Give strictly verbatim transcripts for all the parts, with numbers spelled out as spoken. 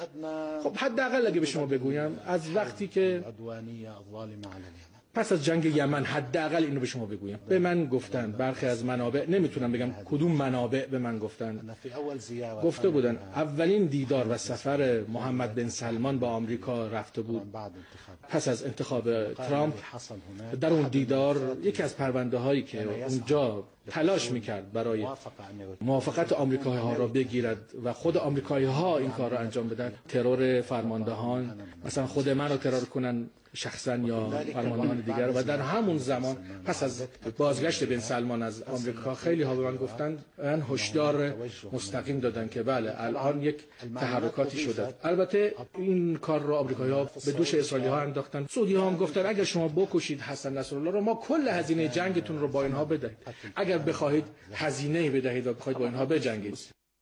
خب حداقل اگه به شما بگویم از وقتی که پس از جنگ یمن حداقل اینو به شما بگویم به من گفتن برخی از منابع، نمیتونم بگم کدوم منابع، به من گفتن گفته بودن اولین دیدار و سفر محمد بن سلمان با آمریکا رفته بود پس از انتخاب ترامپ. در اون دیدار یکی از پرونده هایی که اونجا تلاش میکرد برای موافقت آمریکایی ها را بگیرد و خود آمریکایی ها این کار را انجام بدن، ترور فرماندهان، مثلا خود من رو ترور کنن شخصا یا فرماندهان دیگر. و در همون زمان پس از بازگشت بن سلمان از آمریکا خیلی ها به من گفتن، من هشدار مستقیم دادن که بله الان یک تحرکاتی شده. البته این کار رو آمریکایی ها به دوش اسرائیلی ها انداختن. سعودی ها هم گفتن اگر شما بکشید حسن نصرالله رو ما کل هزینه جنگتون رو با اینها بدهید، اگر بخواهید هزینه بدهید و بخواهید با اینها بجنگید.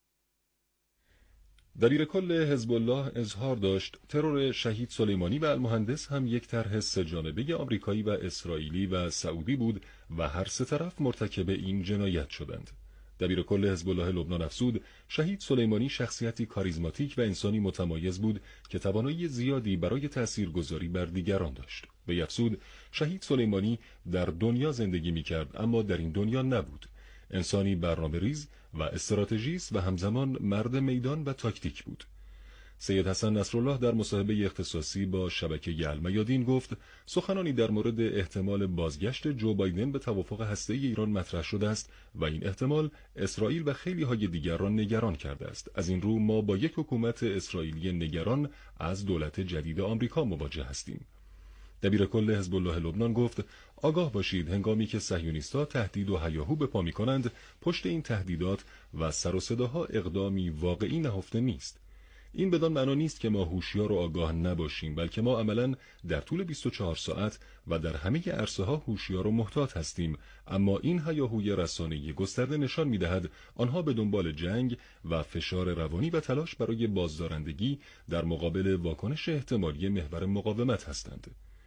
دبیر کل حزب الله اظهار داشت ترور شهید سلیمانی و المهندس هم یک طرح سه جانبه آمریکایی و اسرائیلی و سعودی بود و هر سه طرف مرتکب این جنایت شدند. دبیر کل حزب الله لبنان افزود شهید سلیمانی شخصیتی کاریزماتیک و انسانی متمایز بود که توانایی زیادی برای تاثیرگذاری بر دیگران داشت. وی افزود شهید سلیمانی در دنیا زندگی می‌کرد اما در این دنیا نبود. انسانی برنامه‌ریز و استراتژیست و همزمان مرد میدان و تاکتیک بود. سید حسن نصرالله در مصاحبه اختصاصی با شبکه المیادین گفت سخنانی در مورد احتمال بازگشت جو بایدن به توافق هسته‌ای ایران مطرح شده است و این احتمال اسرائیل و خیلی های دیگر را نگران کرده است. از این رو ما با یک حکومت اسرائیلی نگران از دولت جدید آمریکا مواجه هستیم. دبیر کل حزب الله لبنان گفت آگاه باشید هنگامی که صهیونیست‌ها تهدید و هیاهو به پا می‌کنند، پشت این تهدیدات و سر و صداها اقدامی واقعی نهفته نیست. این بدان معنا نیست که ما هوشیار و آگاه نباشیم، بلکه ما عملاً در طول بیست و چهار ساعت و در همه عرصه‌ها هوشیار و محتاط هستیم، اما این هیاهوی رسانه‌ای گسترده نشان می‌دهد آنها به دنبال جنگ و فشار روانی و تلاش برای بازدارندگی در مقابل واکنش احتمالی محور مقاومت هستند.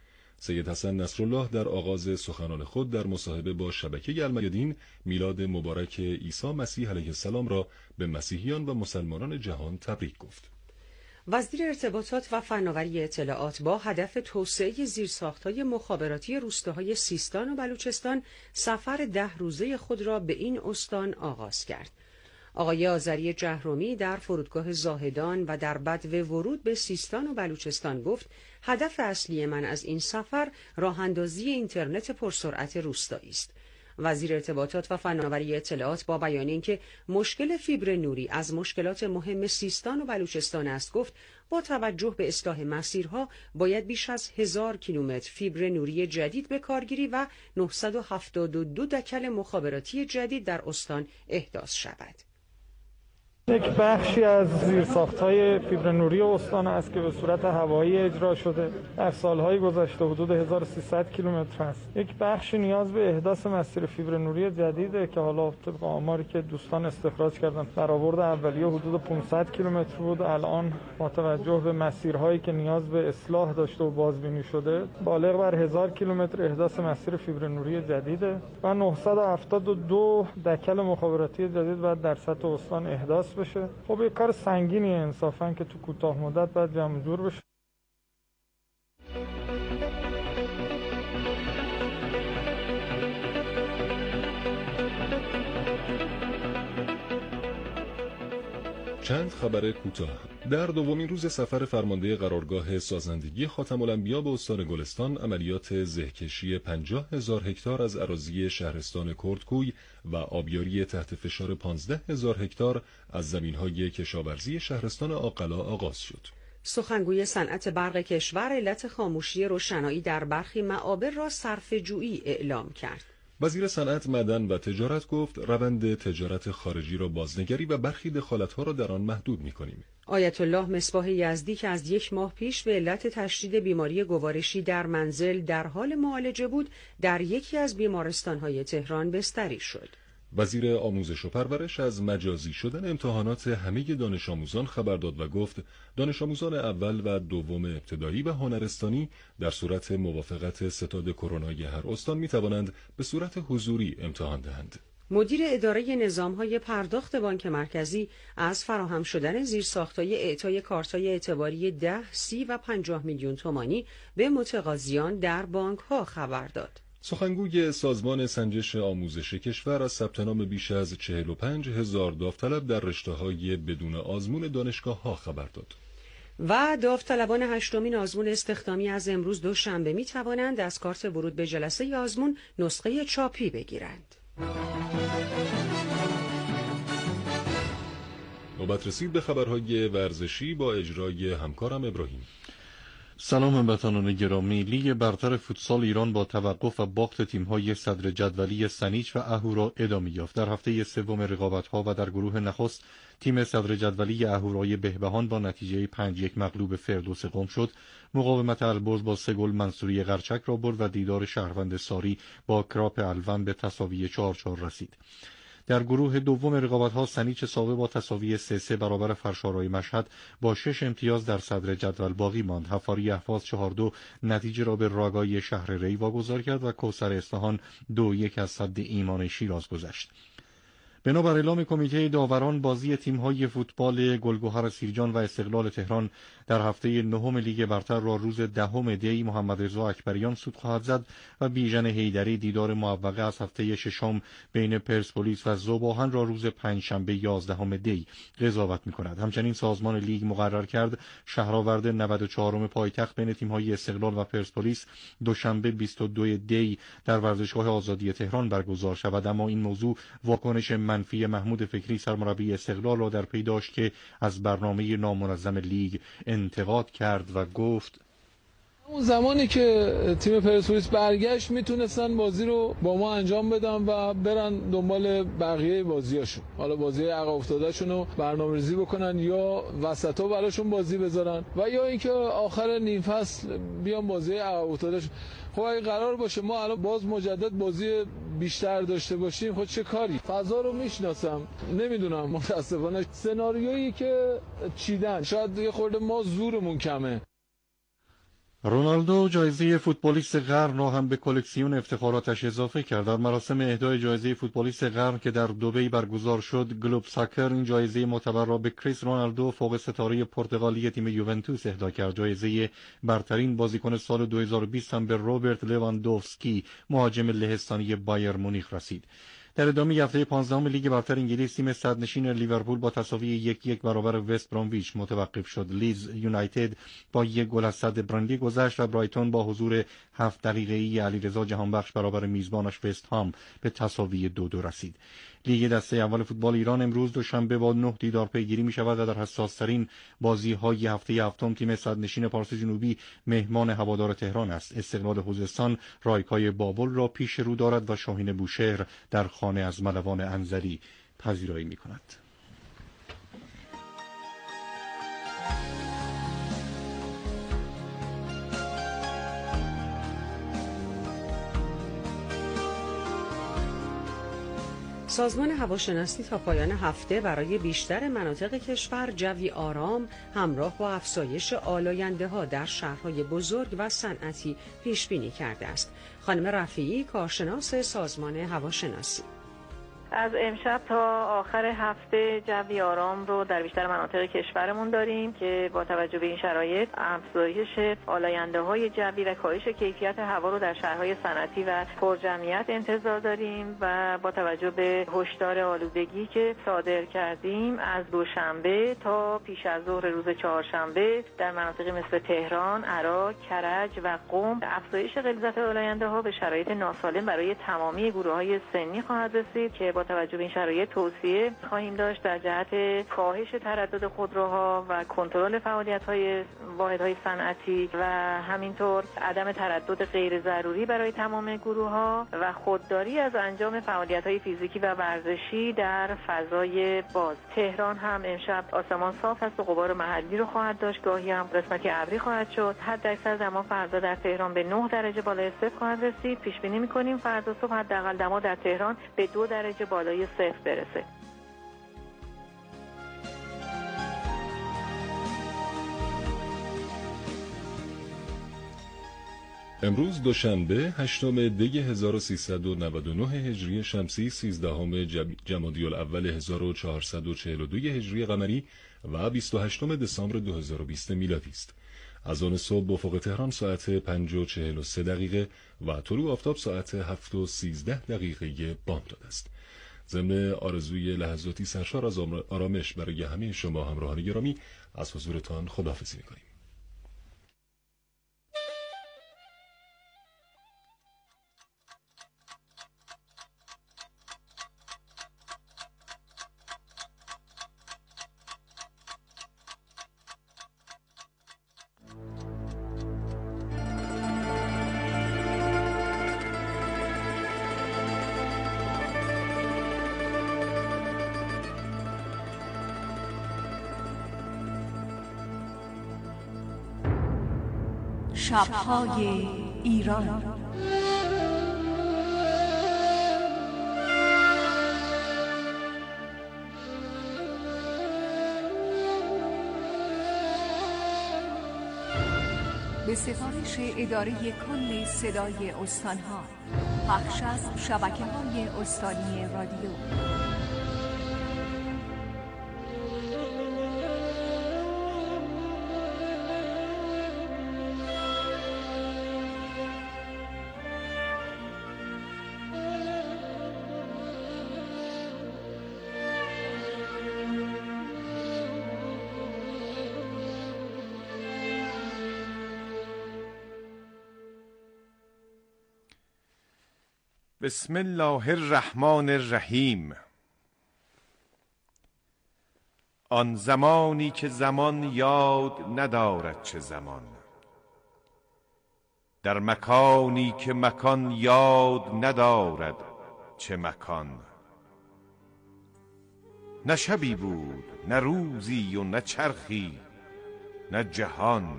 سید حسن نصرالله در آغاز سخنان خود در مصاحبه با شبکه المیادین میلاد مبارک عیسی مسیح علیه السلام را به مسیحیان و مسلمانان جهان تبریک گفت. وزیر ارتباطات و فناوری اطلاعات با هدف توسعه زیرساخت‌های مخابراتی روستاهای سیستان و بلوچستان سفر ده روزه خود را به این استان آغاز کرد. آقای آذری جهرومی در فرودگاه زاهدان و در بدو ورود به سیستان و بلوچستان گفت هدف اصلی من از این سفر راه‌اندازی اینترنت پرسرعت روستایی است. وزیر ارتباطات و فناوری اطلاعات با بیان اینکه مشکل فیبر نوری از مشکلات مهم سیستان و بلوچستان است گفت با توجه به اصلاح مسیرها باید بیش از هزار کیلومتر فیبر نوری جدید به کارگیری و نهصد و هفتاد و دو دکل مخابراتی جدید در استان احداث شود. یک بخشی از زیرساخت‌های فیبر نوری استان است که به صورت هوایی اجرا شده. در سالهای گذشته حدود هزار و سیصد کیلومتر است. یک بخشی نیاز به احداث مسیر فیبر نوری جدیده که حالا طبق آماری که دوستان استخراج کردن برآورد اولیه حدود پانصد کیلومتر بود. الان با توجه به مسیرهایی که نیاز به اصلاح داشته و بازبینی شده بالغ بر هزار کیلومتر احداث مسیر فیبر نوری جدیده و نهصد و هفتاد و دو دکل مخابراتی جدید باید در سطح استان احداث بشه. خب یه کار سنگینیه انصافاً که تو کوتاه مدت باید جمع جور بشه. چند خبر کوتاه. در دومین روز سفر فرمانده قرارگاه سازندگی خاتم الانبیا به استان گلستان عملیات زهکشی پنجاه هزار هکتار از اراضی شهرستان کردکوی و آبیاری تحت فشار پانزده هزار هکتار از زمین‌های کشاورزی شهرستان عاقلا آغاز شد. سخنگوی صنعت برق کشور علت خاموشی روشنایی در برخی معابر را صرفه‌جویی اعلام کرد. وزیر صنعت، معدن و تجارت گفت روند تجارت خارجی را بازنگری و برخی دخالت‌ها را در آن محدود می‌کنیم. آیت الله مصباح یزدی که از یک ماه پیش به علت تشدید بیماری گوارشی در منزل در حال معالجه بود، در یکی از بیمارستان‌های تهران بستری شد. وزیر آموزش و پرورش از مجازی شدن امتحانات همه دانش آموزان خبر داد و گفت دانش آموزان اول و دوم ابتدایی و هنرستانی در صورت موافقت ستاد کرونای هر استان می توانند به صورت حضوری امتحان دهند. مدیر اداره نظام‌های پرداخت بانک مرکزی از فراهم شدن زیرساخت‌های اعطای کارت‌های اعتباری ده، سی و پنجاه میلیون تومانی به متقاضیان در بانک‌ها خبر داد. سخنگوی سازمان سنجش آموزش کشور از ثبت نام بیش از چهل و پنج هزار داوطلب در رشته‌های بدون آزمون دانشگاه‌ها خبر داد. و داوطلبان هشتمین آزمون استخدامی از امروز دوشنبه می توانند از کارت ورود به جلسه آزمون نسخه چاپی بگیرند. نوبت رسید به خبرهای ورزشی با اجرای همکارم ابراهیم. سلام هموطنان گرامی. لیگ برتر فوتسال ایران با توقف و باخت تیم‌های صدر جدولی سنیچ و اهورا ادامه یافت. در هفته سوم رقابت‌ها و در گروه نخست تیم صدر جدولی اهورای بهبهان با نتیجه پنج یک مغلوب فردوس قم شد. مقاومت البرز با سه گل منصوری قرچک را برد و دیدار شهروند ساری با کراپ الون به تساوی چهار چهار رسید. در گروه دوم رقابت‌ها سنیچ ساوه با تساوی سه سه برابر فرشارای مشهد با شش امتیاز در صدر جدول باقی ماند. حفاری اهواز چهار دو نتیجه را به راگای شهر ری واگذار کرد و کوثر اصفهان دو یک از سد ایمان شیراز گذشت. بنابر اعلام کمیته داوران بازی تیم‌های فوتبال گلگهر سیرجان و استقلال تهران در هفته نهم لیگ برتر را روز دهم دی محمد رضا اکبریان سود خواهد زد و بیژن حیدری دیدار معوقه از هفته ششم بین پرسپولیس و ذوب‌آهن را روز پنجشنبه یازدهم دی قضاوت می‌کند. همچنین سازمان لیگ مقرر کرد شهرآورد نود و چهارم پایتخت بین تیم‌های استقلال و پرسپولیس دوشنبه بیست و دو دی در ورزشگاه آزادی تهران برگزار شود، اما این موضوع واکنش منفی محمود فکری سرمربی استقلال را در پی داشت که از برنامه نامنظم لیگ انتقاد کرد و گفت اون زمانی که تیم پرسپولیس برگشت میتونستن بازی رو با ما انجام بدن و برن دنبال بقیه بازیاشون، حالا بازی عقب افتادهشون رو برنامه‌ریزی بکنن یا وسطا براشون بازی بذارن و یا اینکه آخر نیم فصل بیان بازی عقب افتادهشون. خب اگه قرار باشه ما الان باز مجدد بازی بیشتر داشته باشیم، خب چه کاری؟ فضا رو میشناسم، نمیدونم، متاسفانه سناریویی که چیدن شاید یه خورده ما زورمون کمه. رونالدو جایزه فوتبالیست قرن را هم به کلکسیون افتخاراتش اضافه کرد. در مراسم اهدای جایزه فوتبالیست قرن که در دبی برگزار شد، گلوب ساکر این جایزه معتبر را به کریس رونالدو فوق ستاره پرتغالی تیم یوونتوس اهدا کرد. جایزه برترین بازیکن سال دو هزار و بیست هم به روبرت لواندوفسکی مهاجم لهستانی بایر مونیخ رسید. در ادامه هفته پانزدهم لیگ برتر انگلیس تیم صدرنشین لیورپول با تساوی یک یک برابر وست برامویچ متوقف شد. لیدز یونایتد با یک گل از صد برندی گذشت و برایتون با حضور هفت دقیقه‌ای علیرضا جهانبخش برابر میزبانش وست هام به تساوی دو دو رسید. لیگ دسته اول فوتبال ایران امروز دوشنبه با نه دیدار پیگیری می شود و در حساس‌ترین بازی‌های هفته هفتم تیم صدرنشین پارس جنوبی مهمان هوادار تهران است. استقلال خوزستان رایکای بابل را پیش رو دارد و شاهین بوشهر در خانه از ملوان انزلی پذیرایی می کند. سازمان هواشناسی تا پایان هفته برای بیشتر مناطق کشور جوی آرام همراه با افزایش آلاینده‌ها در شهرهای بزرگ و صنعتی پیش بینی کرده است. خانم رفیعی، کارشناس سازمان هواشناسی: از امشب تا آخر هفته جوی آرام رو در بیشتر مناطق کشورمون داریم که با توجه به این شرایط افزایش آلاینده‌های جوی و کاهش کیفیت هوا رو در شهرهای صنعتی و پرجمعیت انتظار داریم و با توجه به هشدار آلودگی که صادر کردیم از دوشنبه تا پیش از ظهر روز چهارشنبه در مناطق مثل تهران، عراق، کرج و قم افزایش غلظت آلاینده‌ها به شرایط ناسالم برای تمامی گروه‌های سنی خواهد رسید که با توجه به این شرایط توصیه خواهیم داشت در جهت کاهش تردد خودروها و کنترل فعالیت‌های واحدهای صنعتی و همینطور عدم تردد غیر ضروری برای تمام گروه‌ها و خودداری از انجام فعالیت‌های فیزیکی و ورزشی در فضای باز. تهران هم امشب آسمان صاف است و غبار محلی رو خواهد داشت، گاهی هم قسمتی ابری خواهد شد. حداکثر دما فردا در تهران به نه درجه بالای صفر خواهد رسید. پیش بینی می‌کنیم فردا صبح حداقل دما در تهران به دو درجه بالای صفر برسه. امروز دوشنبه هشتم دی هزار و سیصد و نود و نه هجری شمسی، سیزدهم جمادی الاول هزار و چهارصد و چهل و دو هجری قمری و بیست و هشتم دسامبر دو هزار و بیست میلادی است. از آن صبح به افق تهران ساعت پنج و چهل و سه دقیقه و طلوع آفتاب ساعت هفت و سیزده دقیقه بامداد است. ضمن آرزوی لحظاتی سرشار از آرامش برای همه شما همراهان گرامی، از حضورتان خداحافظی می‌کنیم. شب‌های ایران. به سفارش اداره کل صدای استان‌ها، پخش از شبکه‌های استانی رادیو. بسم الله الرحمن الرحیم. آن زمانی که زمان یاد ندارد چه زمان، در مکانی که مکان یاد ندارد چه مکان. نه شبی بود نه روزی و نه چرخی نه جهان،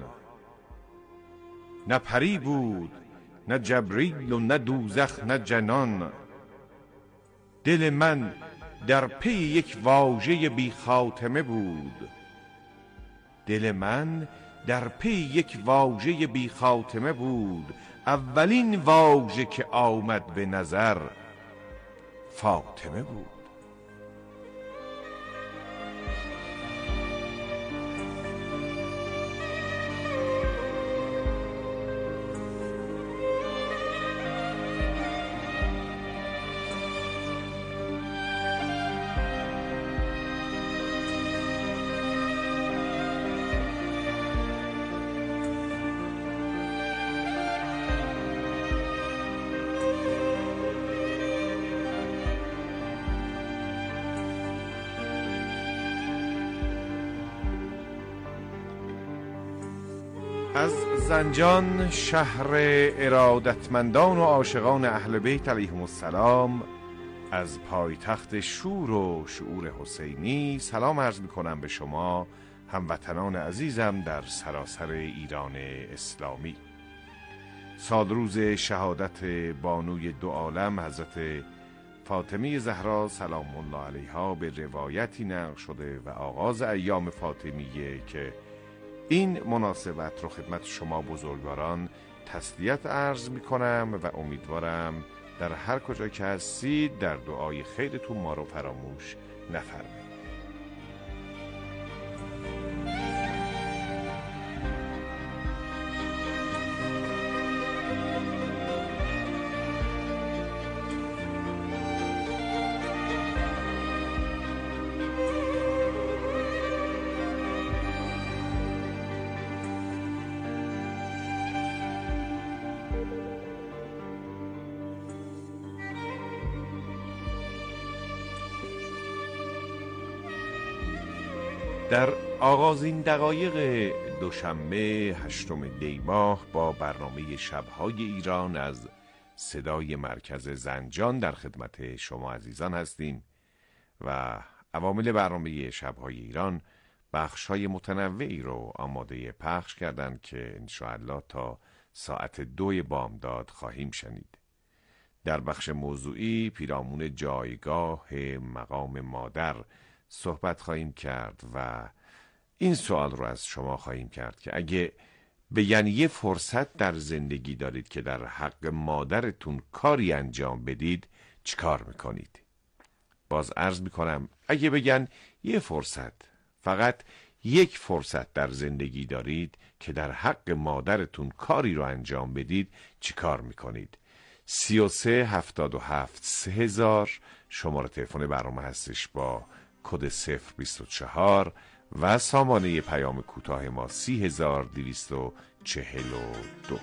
نه پری بود نه جبریل و نه دوزخ نه جنان. دل من در پی یک واژه بی خاتمه بود، دل من در پی یک واژه بی خاتمه بود. اولین واژه که آمد به نظر فاطمه بود. از زنجان، شهر ارادتمندان و عاشقان اهل بیت علیهم السلام، از پایتخت شور و شعور حسینی، سلام عرض می‌کنم به شما هموطنان عزیزم در سراسر ایران اسلامی. سالروز شهادت بانوی دو عالم حضرت فاطمه زهرا سلام الله علیها به روایتی نقل شده و آغاز ایام فاطمیه که این مناسبت رو خدمت شما بزرگواران تسلیت عرض می کنم و امیدوارم در هر کجا که هستید در دعای خیرتون ما رو فراموش نفرمایید. در آغازین دقایق دوشنبه هشتم دی ماه با برنامه شب‌های ایران از صدای مرکز زنجان در خدمت شما عزیزان هستیم و عوامل برنامه شب‌های ایران بخش‌های متنوعی رو آماده پخش کردند که انشاءالله تا ساعت دوی بامداد خواهیم شنید. در بخش موضوعی پیرامون جایگاه مقام مادر صحبت خواهیم کرد و این سوال رو از شما خواهیم کرد که اگه بگن یه فرصت در زندگی دارید که در حق مادرتون کاری انجام بدید، چیکار میکنید؟ باز عرض میکنم اگه بگن یه فرصت، فقط یک فرصت در زندگی دارید که در حق مادرتون کاری رو انجام بدید، چیکار میکنید؟ سی و سه هفتاد و هفت سه هزار شماره تلفن برنامه هستش با کد صفر بیست و چهار و سامانه پیام کوتاه ما سی هزار دویست و چهل و دو.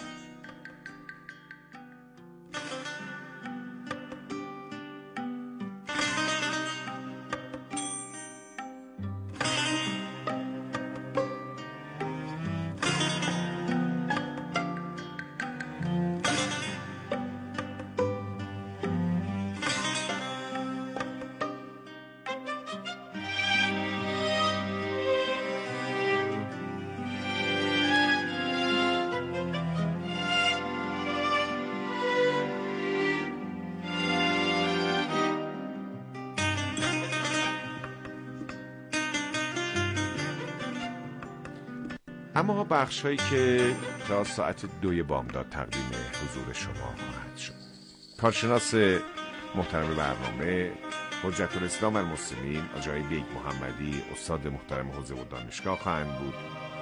اما بخش هایی که تا ساعت دوی بامداد تقدیم حضور شما خواهد شد. کارشناس محترم برنامه حجت الاسلام المسلمین آقای بیگ محمدی، استاد محترم حوزه و دانشگاه خواهند بود.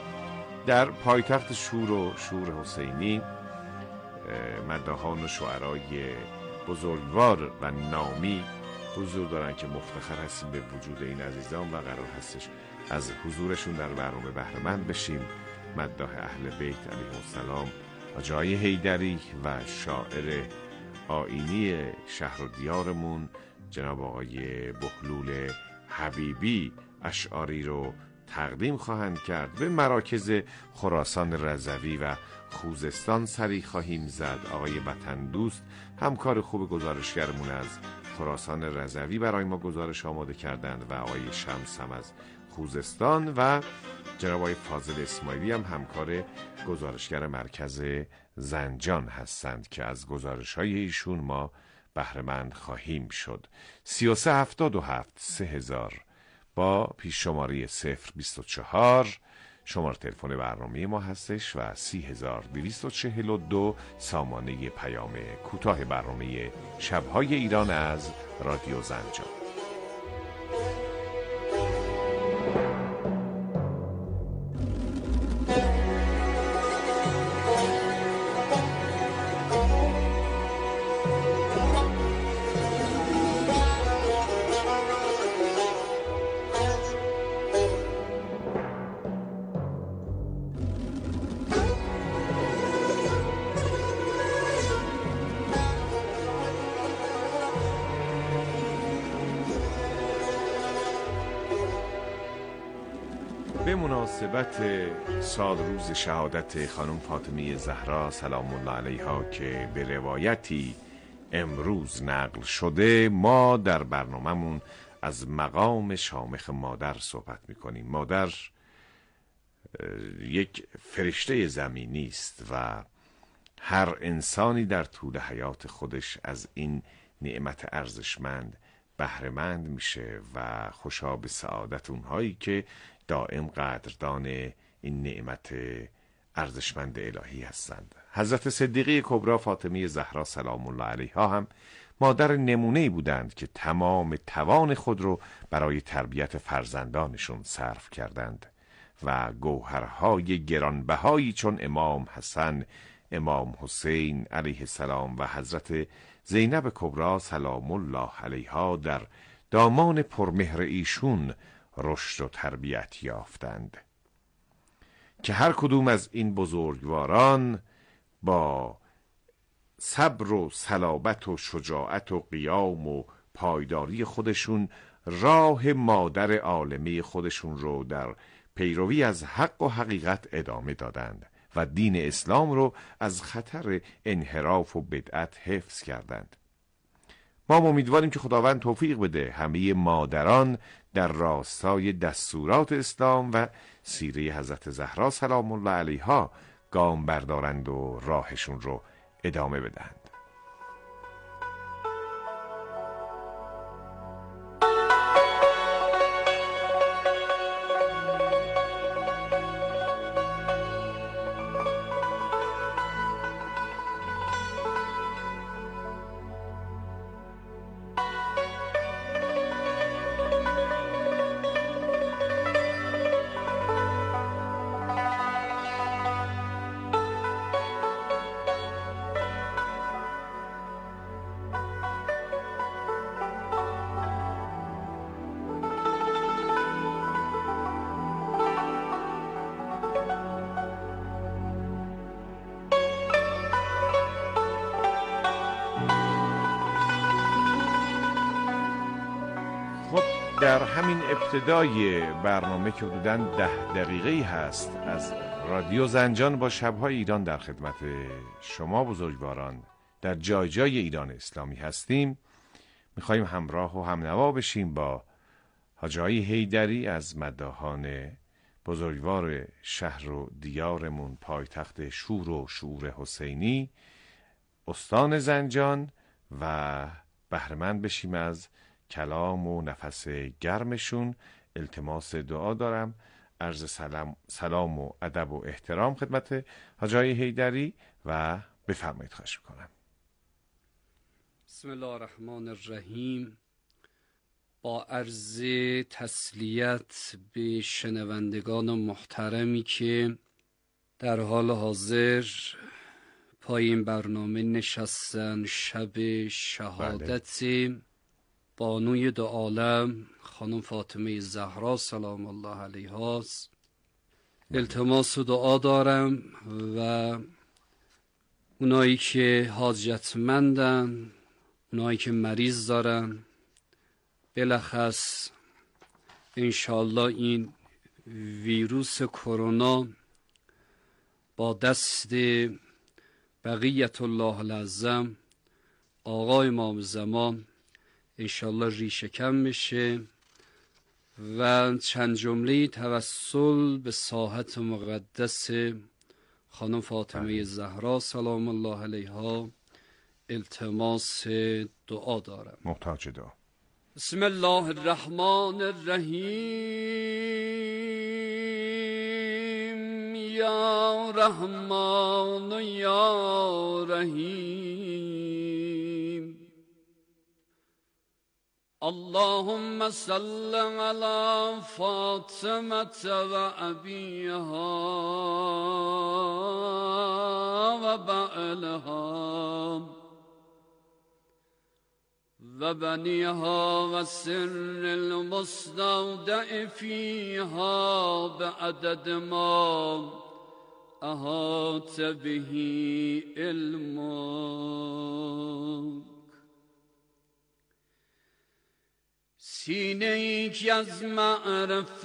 در پایتخت شور و شور حسینی مداحان و شعرای بزرگوار و نامی حضور دارن که مفتخر هستیم به وجود این عزیزان و قرار هستش از حضورشون در برنامه بهره مند بشیم. مداح اهل بیت علیهم السلام آقای حیدری و شاعر آیینی شهر و دیارمون جناب آقای بهلول حبیبی اشعاری رو تقدیم خواهند کرد. به مراکز خراسان رضوی و خوزستان سری خواهیم زد. آقای وطن دوست همکار خوب گزارشگرمون از خراسان رضوی برای ما گزارش آماده کردند و آقای شمس هم از خوزستان و جناب آقای فاضل اسماعیلی هم همکار گزارشگر مرکز زنجان هستند که از گزارش‌های ایشون ما بهره مند خواهیم شد. سی و سه هفتاد و هفت سه هزار با پیش شماره صفر بیست و چهار شماره تلفن برنامه ما هستش و سی هزار دویست و چهل و دو سامانه پیام کوتاه برنامه شب‌های ایران از رادیو زنجان. به مناسبت سال روز شهادت خانم فاطمه زهرا سلام الله علیها که به روایتی امروز نقل شده، ما در برنامه‌مون از مقام شامخ مادر صحبت میکنیم. مادر یک فرشته زمینی است و هر انسانی در طول حیات خودش از این نعمت ارزشمند بهره مند میشه و خوشا به سعادت اونهایی که دائم قدردان این نعمت ارزشمند الهی هستند. حضرت صدیقه کبری فاطمه زهرا سلام الله علیها هم مادر نمونه‌ای بودند که تمام توان خود رو برای تربیت فرزندانشون صرف کردند و گوهرهای گرانبهایی چون امام حسن، امام حسین علیه السلام و حضرت زینب کبری سلام الله علیها در دامان پرمهر ایشون رشد و تربیت یافتند که هر کدوم از این بزرگواران با صبر و صلابت و شجاعت و قیام و پایداری خودشون راه مادر عالمه خودشون رو در پیروی از حق و حقیقت ادامه دادند و دین اسلام رو از خطر انحراف و بدعت حفظ کردند. ما امیدواریم که خداوند توفیق بده همه مادران در راستای دستورات اسلام و سیره حضرت زهرا سلام الله علیها گام بردارند و راهشون رو ادامه بدهند. در همین ابتدای برنامه که حدوداً ده دقیقه‌ای هست از رادیو زنجان با شب‌های ایران در خدمت شما بزرگواران در جای جای ایران اسلامی هستیم، می‌خوایم همراه و همنوا بشیم با حاجی حیدری از مداحان بزرگوار شهر و دیارمون، پایتخت شور و شعور حسینی، استان زنجان، و بهره‌مند بشیم از کلام و نفس گرمشون. التماس دعا دارم. عرض سلام, سلام و ادب و احترام خدمت حاجی حیدری و بفرمایید خواهش میکنم. بسم الله الرحمن الرحیم. با عرض تسلیت به شنوندگان محترمی که در حال حاضر پای این برنامه نشستن، شب شهادت بله. بانوی دو عالم خانم فاطمه زهرا سلام الله علیها است. التماس و دعا دارم و اونایی که حاجتمندن، اونایی که مریض دارن، بلخص انشالله این ویروس کرونا با دست بقیت الله العظم آقای امام زمان انشالله ریشه کم بشه و چند جمله توسل به ساحت مقدس خانم فاطمه زهرا سلام الله علیها التماس دعا دارم. محتاج دعا. بسم الله الرحمن الرحیم. یا رحمان یا رحیم. اللهم صل علی فاطمه و ابیها و بعلها و بنیها و سر المستودع فیها بعدد ما احاط به علمک. سینه ای که از معرفت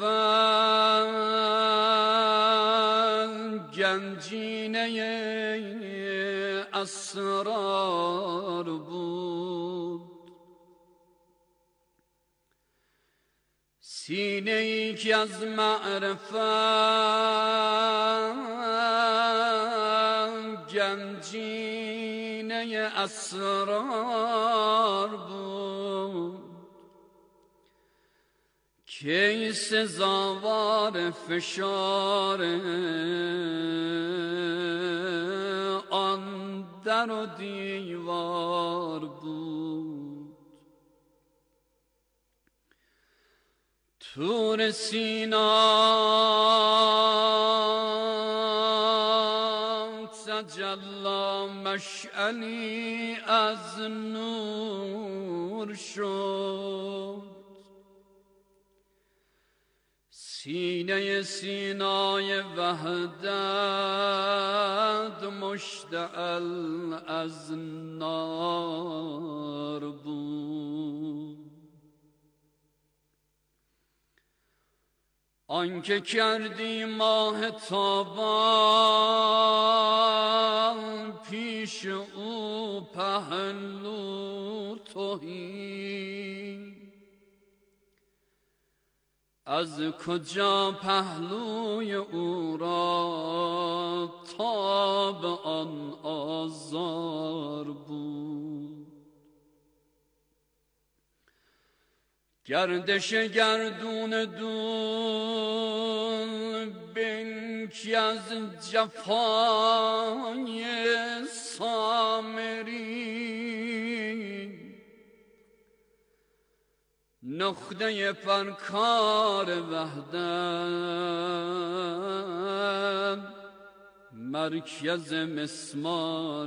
گنجینه اسرار بود، سینه ای که از معرفت گنجینه اسرار بود، کی سزاوار فشار آن در و دیوار بود. طور سینا تجلی مشعلی از نور شد، سینه سینای وحدت مشتعل از نار بود. آنکه کردی ماه تابان پیش او پهلو تهی، از کجا پهلوی او را تاب آن آزار بود. گردش گردون دون بین که از جفای سامری نقطه پرکار وحدت مرکز مسمار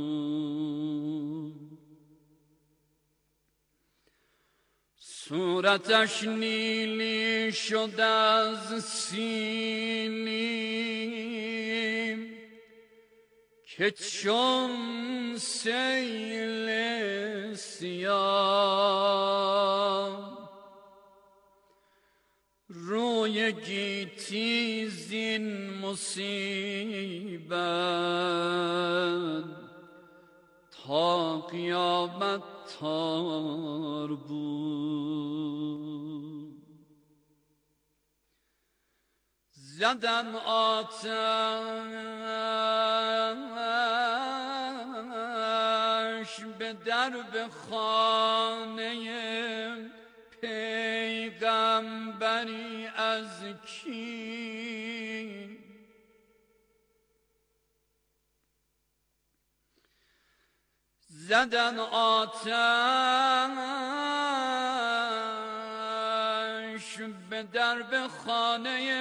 بود. صورتش نیلی شد از سیلی که چون سیل سیاه گل گیتی زین مصیبت تا قیامت تار بود. زدن آتش به درب خانه پیغمبری از کی، زدن آتش به درب خانه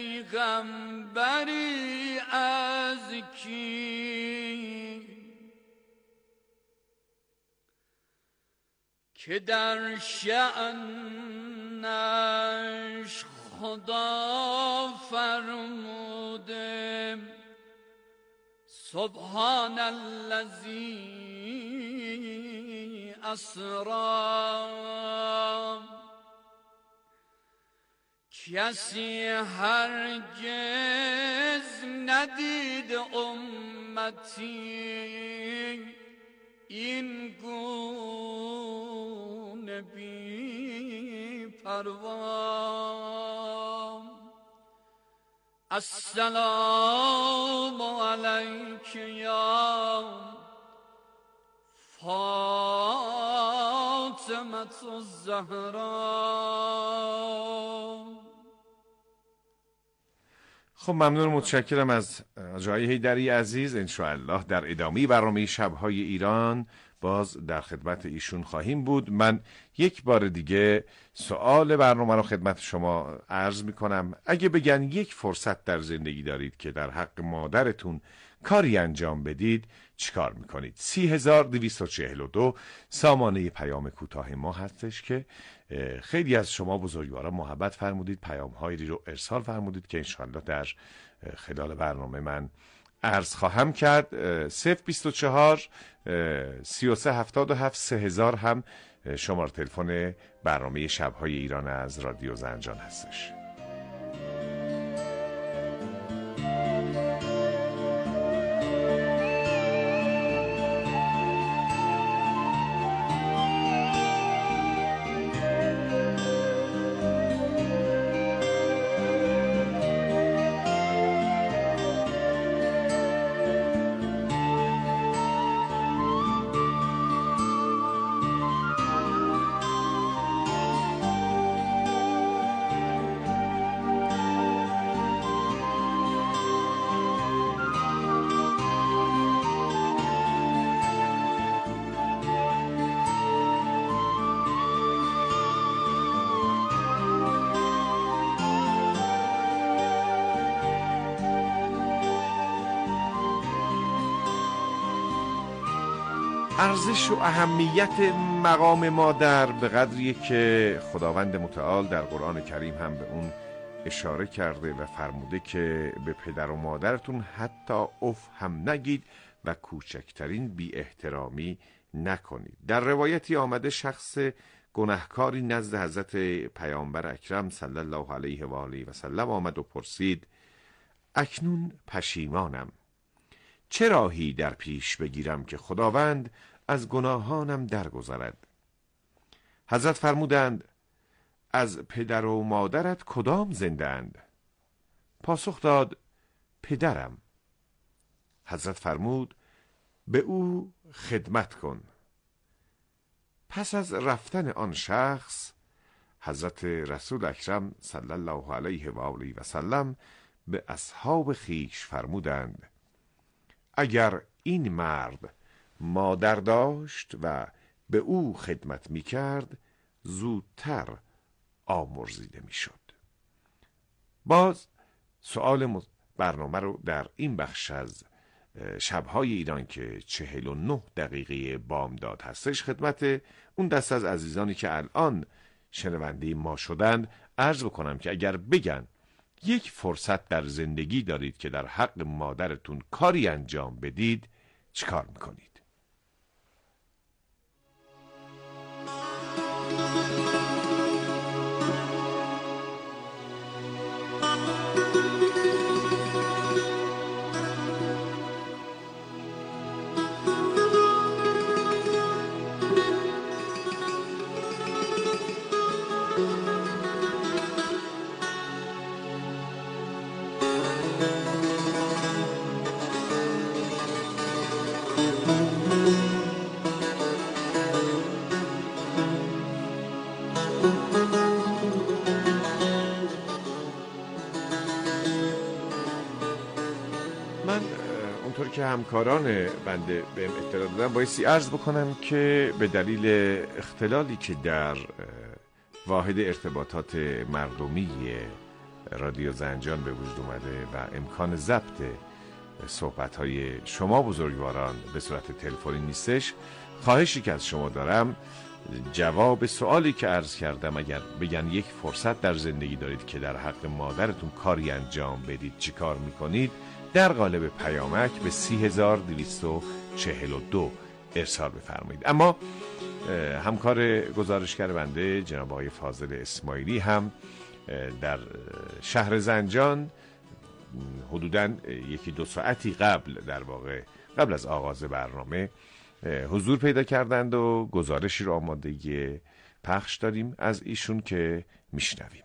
پیغمبری از کی، که در شأنش خدا فرموده سبحان الذی اسری. کسی هرگز ندید امتی این گونه بی پروا. السلام علیک یا فاطمة الزهرا. خب ممنون، متشکرم از آقای حیدری عزیز. انشاءالله در ادامه برنامه شب‌های ایران باز در خدمت ایشون خواهیم بود. من یک بار دیگه سوال برنامه رو خدمت شما عرض میکنم. اگه بگن یک فرصت در زندگی دارید که در حق مادرتون کاری انجام بدید، چیکار میکنید؟ سی هزار دویست و چهل و دو سامانه پیام کوتاه ما هستش که خیلی از شما بزرگواران محبت فرمودید، پیام هایی رو ارسال فرمودید که انشاءالله در خلال برنامه من عرض خواهم کرد. صفر بیست و چهار سی و سه هفتاد و هفت سه هزار هم شماره تلفن برنامه شب‌های ایران از رادیو زنجان هستش. ارزش و اهمیت مقام مادر به قدریه که خداوند متعال در قرآن کریم هم به اون اشاره کرده و فرموده که به پدر و مادرتون حتی اف هم نگید و کوچکترین بی احترامی نکنید. در روایتی آمده شخص گناهکاری نزد حضرت پیامبر اکرم صلی الله علیه و آله و سلم آمد و پرسید اکنون پشیمانم، چه راهی در پیش بگیرم که خداوند از گناهانم درگذرد؟ حضرت فرمودند از پدر و مادرت کدام زنده اند؟ پاسخ داد پدرم. حضرت فرمود به او خدمت کن. پس از رفتن آن شخص حضرت رسول اکرم صلی الله علیه و آله و سلم به اصحاب خیش فرمودند اگر این مرد مادر داشت و به او خدمت می کرد زودتر آمرزیده می شد. باز سؤال برنامه رو در این بخش از شب‌های ایران که چهل و نه دقیقه بامداد هستش خدمت اون دست از عزیزانی که الان شنونده ما شدند عرض بکنم که اگر بگن یک فرصت در زندگی دارید که در حق مادرتون کاری انجام بدید، چیکار میکنید؟ من اونطور که همکاران بنده بهم اطلاع دادن بایستی عرض بکنم که به دلیل اختلالی که در واحد ارتباطات مردمی رادیو زنجان به وجود اومده و امکان ضبط صحبت‌های شما بزرگواران به صورت تلفنی نیستش، خواهشی که از شما دارم جواب سوالی که عرض کردم اگر بگن یک فرصت در زندگی دارید که در حق مادرتون کاری انجام بدید چی کار میکنید، در قالب پیامک به سی هزار دویست و چهل و دو ارسال بفرمایید. اما همکار گزارشگر بنده جناب آقای فاضل اسماعیلی هم در شهر زنجان حدوداً یکی دو ساعتی قبل در واقع قبل از آغاز برنامه حضور پیدا کردند و گزارشی رو آمادگی پخش داریم از ایشون که میشنویم.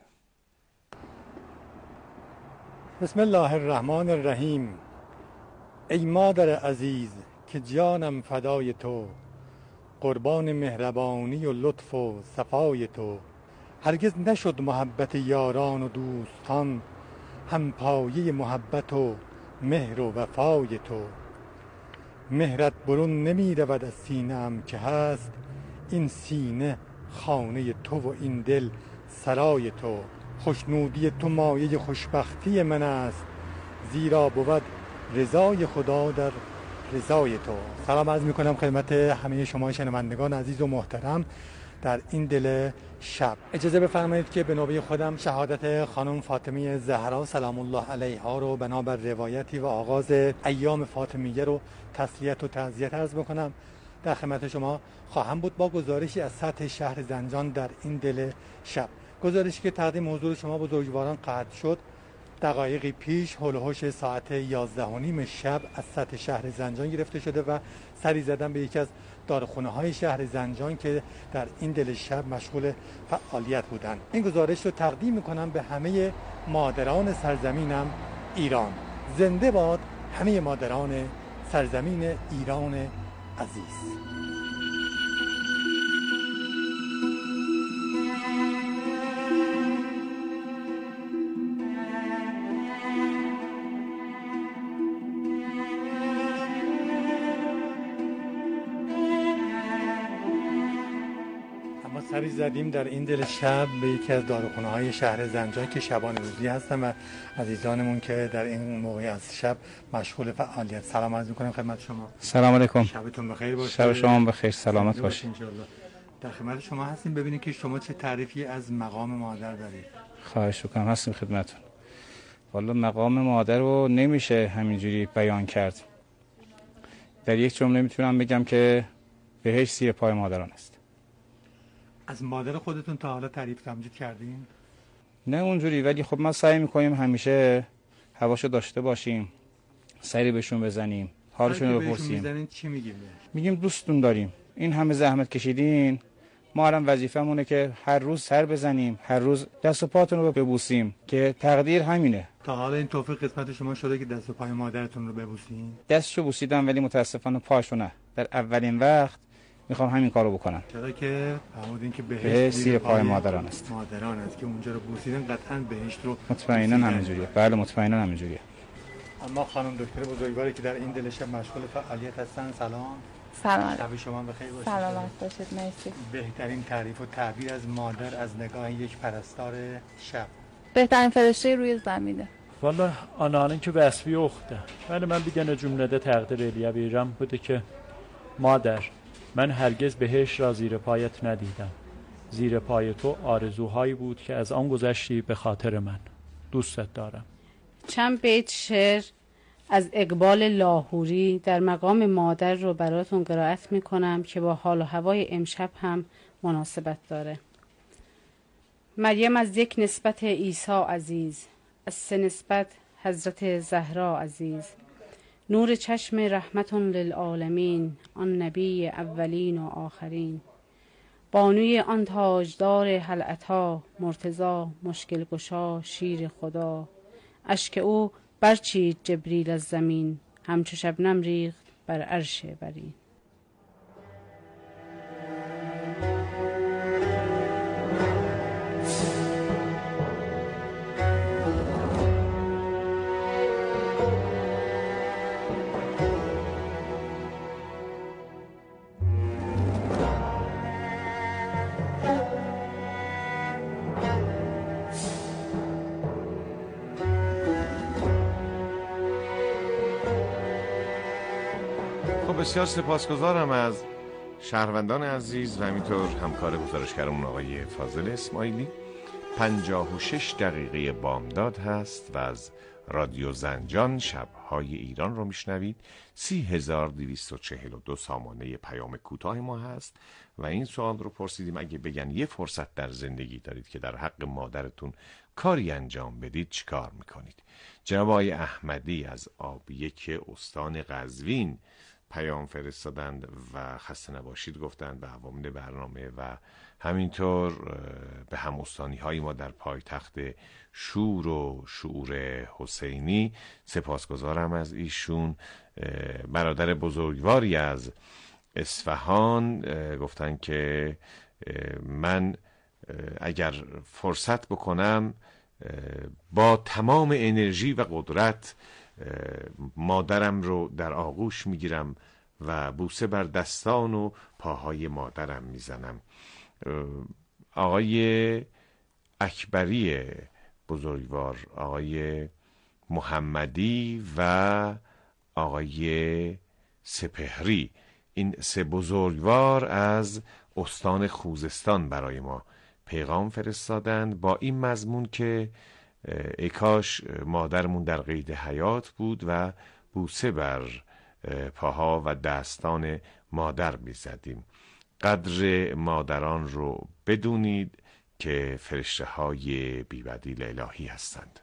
بسم الله الرحمن الرحیم. ای مادر عزیز که جانم فدای تو، قربان مهربانی و لطف و صفای تو، هرگز نشد محبت یاران و دوستان هم پایه محبت و مهر و وفای تو. مهرت برون نمی رود از سینه ام که هست، این سینه خانه تو و این دل سرای تو. خوشنودی تو مایه خوشبختی من است، زیرا بود رضای خدا در رضای تو. سلام عرض می کنم خدمت همه شما شنوندگان عزیز و محترم در این دل شب. اجازه بفرمایید که به نوبه خودم شهادت خانم فاطمه زهرا سلام الله علیها رو بنابر روایتی و آغاز ایام فاطمیه رو تسلیت و تعزیت عرض بکنم. در خدمت شما خواهم بود با گزارشی از سطح شهر زنجان در این دل شب. گزارشی که تقدیم حضور شما بزرگواران خواهد شد دقایقی پیش هول و هوش ساعت یازده و نیم شب از سطح شهر زنجان گرفته شده و سری زدن به یکی از داروخانه های شهر زنجان که در این دل شب مشغول فعالیت بودند. این گزارش رو تقدیم میکنم به همه مادران سرزمینم ایران. زنده باد همه مادران سرزمین ایران عزیز. سری زدیم در این دل شب به یکی از داروخانه های شهر زنجان که شبانه روزی هستن و عزیزانمون که در این موقع از شب مشغول فعالیت. سلام عرض می‌کنم خدمت شما. سلام علیکم. شبتون بخیر باشه. شب شما بخیر، سلامت باشید. در خدمت شما هستیم ببینید که شما چه تعریفی از مقام مادر دارید. خواهش می‌کنم، هستیم خدمتتون. والا مقام مادر رو نمیشه همینجوری بیان کرد. در یک جمله میتونم بگم که بهش زیر پای مادران است. از مادر خودتون تا حالا تعریف تمجید کردین؟ نه اونجوری، ولی خب ما سعی میکنیم همیشه هواشو داشته باشیم، سری بهشون بزنیم، حالشون رو بپرسیم. میزنین چی میگیم؟ میگیم دوستون داریم، این همه زحمت کشیدین، ما هم وظیفمونه که هر روز سر بزنیم، هر روز دست و پاتون رو ببوسیم که تقدیر همینه. تا حالا این توفیق قسمت شما شده که دست و پای مادرتون رو ببوسین؟ دستشو بوسیدم ولی متاسفانه پاشو نه. در اولین وقت میخوام همین کارو بکنم. چرا که فرمودین که بهشت به زیر پای مادران است. مادران است که اونجا رو بوسیدن قطعاً بهشت رو مطمئنا همینجوریه. بله مطمئنا همینجوریه. اما خانم دکتر بزرگواری که در این دل شب مشغول فعالیت هستن، سلام. سلام. شب شما بخیر باشه. سلامت باشید، مرسی. بهترین تعریف و تعبیر از مادر از نگاه یک پرستار شب. بهترین فرشته روی زمینه. والا آنانın ki vəsfi yoxdur. Bəli, mən bir dənə cümlədə təqdir eləyə bilirəm. Budur ki, مادر من هرگز بهش را زیر پایت ندیدم. زیر پای تو آرزوهایی بود که از آن گذشتی به خاطر من. دوستت دارم. چند بیت شعر از اقبال لاهوری در مقام مادر رو براتون قرائت میکنم که با حال و هوای امشب هم مناسبت داره. مریم از یک نسبت عیسی عزیز، از سه نسبت حضرت زهرا عزیز، نور چشم رحمت للعالمین، آن نبی اولین و آخرین، بانوی آن تاجدار حلعتا، مرتضی مشکل گشا شیر خدا، اشک او برچید جبریل از زمین، همچو شبنم ریخت بر عرش برین. بسیار سپاسگزارم از شهروندان عزیز و همینطور همکار گزارشگرمون آقای فاضل اسماعیلی. پنجاه و شش دقیقه بامداد هست و از رادیو زنجان شبهای ایران رو میشنوید. سی هزار دویست و چهل و دو سامانه پیام کوتاه ما هست و این سوال رو پرسیدیم اگه بگن یه فرصت در زندگی دارید که در حق مادرتون کاری انجام بدید چیکار میکنید؟ جناب آقای احمدی از آبیک استان قزوین پیام فرستادند و خسته نباشید گفتند به عوامل برنامه و همینطور به هم‌استانی های ما در پایتخت شور و شعور حسینی. سپاسگزارم از ایشون. برادر بزرگواری از اصفهان گفتن که من اگر فرصت بکنم با تمام انرژی و قدرت مادرم رو در آغوش میگیرم و بوسه بر دستان و پاهای مادرم میزنم. آقای اکبری بزرگوار، آقای محمدی و آقای سپهری، این سه بزرگوار از استان خوزستان برای ما پیغام فرستادند با این مضمون که ای کاش مادرمون در قید حیات بود و بوسه بر پاها و دستان مادر میزدیم. قدر مادران رو بدونید که فرشته های بی‌بدیل الهی هستند.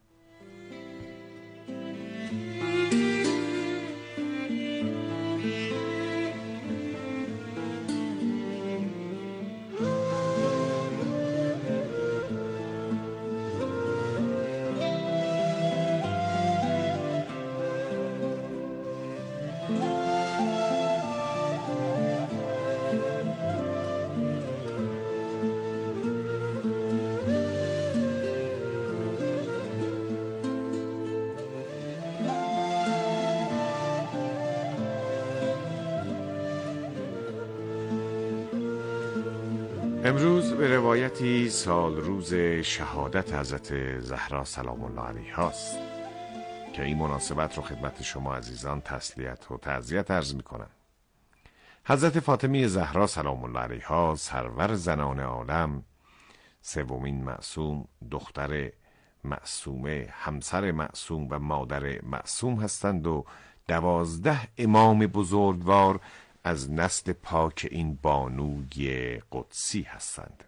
امروز به روایتی سال روز شهادت حضرت زهرا سلام الله علیها است که این مناسبت رو خدمت شما عزیزان تسلیت و تعزیت عرض می کنم. حضرت فاطمه زهرا سلام الله علیها سرور زنان عالم، سومین معصوم، دختر معصومه، همسر معصوم و مادر معصوم هستند و دوازده امام بزرگوار از نسل پاک این بانوی قدسی هستند.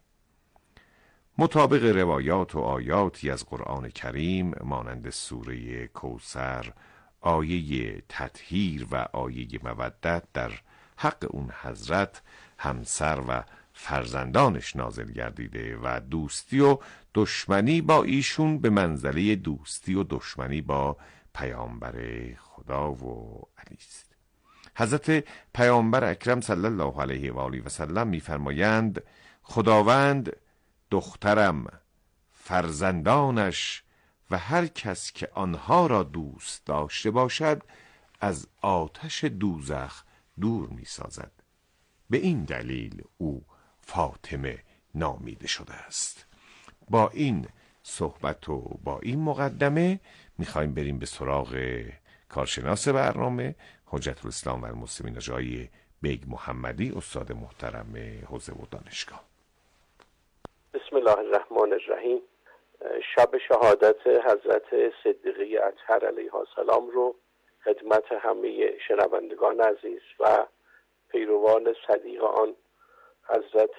مطابق روایات و آیاتی از قرآن کریم مانند سوره کوثر، آیه تطهیر و آیه مودت در حق اون حضرت، همسر و فرزندانش نازل گردیده و دوستی و دشمنی با ایشون به منزله دوستی و دشمنی با پیامبر خدا و علی است. حضرت پیامبر اکرم صلی الله علیه و آله و سلم می‌فرمایند خداوند دخترم، فرزندانش و هر کس که آنها را دوست داشته باشد از آتش دوزخ دور می‌سازد. به این دلیل او فاطمه نامیده شده است. با این صحبت و با این مقدمه می‌خوایم بریم به سراغ کارشناس برنامه حجت الاسلام و المسلمین جای بیگ محمدی، استاد محترم حوزه و دانشگاه. بسم الله الرحمن الرحیم. شب شهادت حضرت صدیقه اطهر علیها السلام رو خدمت همه شنوندگان عزیز و پیروان صدیق آن حضرت